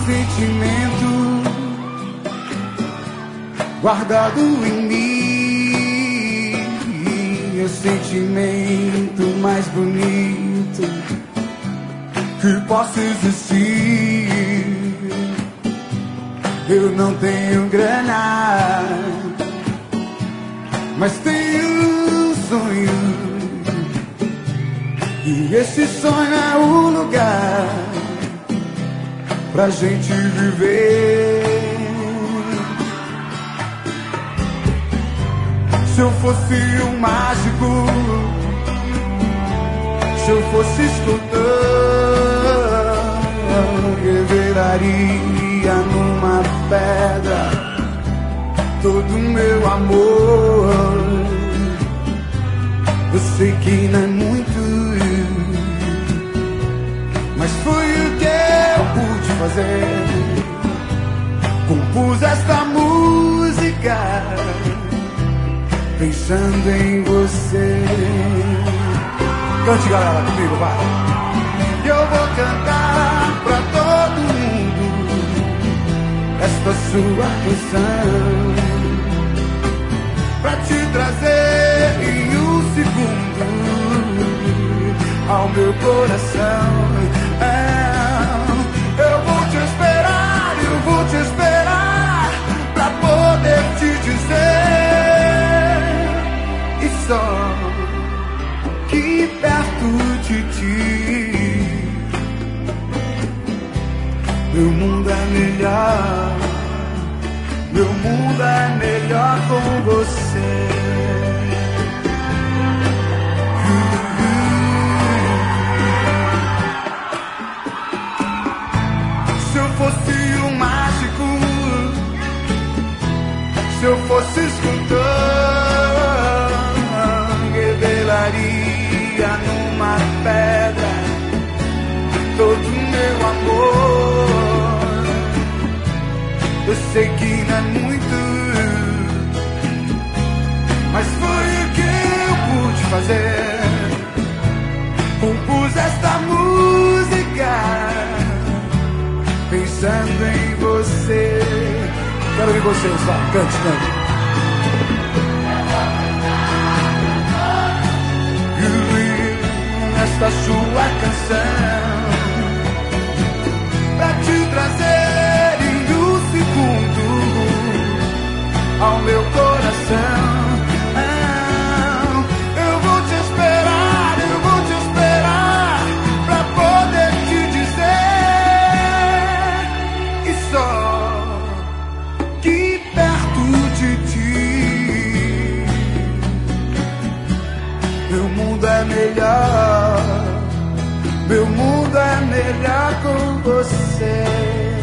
sentimento guardado em mim, é o sentimento mais bonito que possa existir. Eu não tenho grana, mas tenho um sonho, e esse sonho é o lugar pra gente viver. Se eu fosse um mágico, se eu fosse escultor, revelaria numa pedra todo o meu amor. Eu sei que não é muito, mas foi o que eu pude fazer. Compus esta música pensando em você. Cante, galera, comigo, vai. Eu vou cantar pra todo mundo esta sua canção, pra te trazer em um segundo ao meu coração. Eu vou te esperar, eu vou te esperar pra poder te dizer, e só que perto de ti meu mundo é melhor, meu mundo é melhor com você. Se eu fosse um mágico, se eu fosse escultor, revelaria numa pedra todo o meu amor. Eu sei que não é muito, mas foi o que eu pude fazer. Compus esta música pensando em você. Quero ouvir vocês, vai, cante, cante. Esta sua canção pra te trazer em um segundo ao meu coração. Eu vou te esperar, eu vou te esperar pra poder te dizer, e só que perto de ti meu mundo é melhor, meu mundo é melhor com você.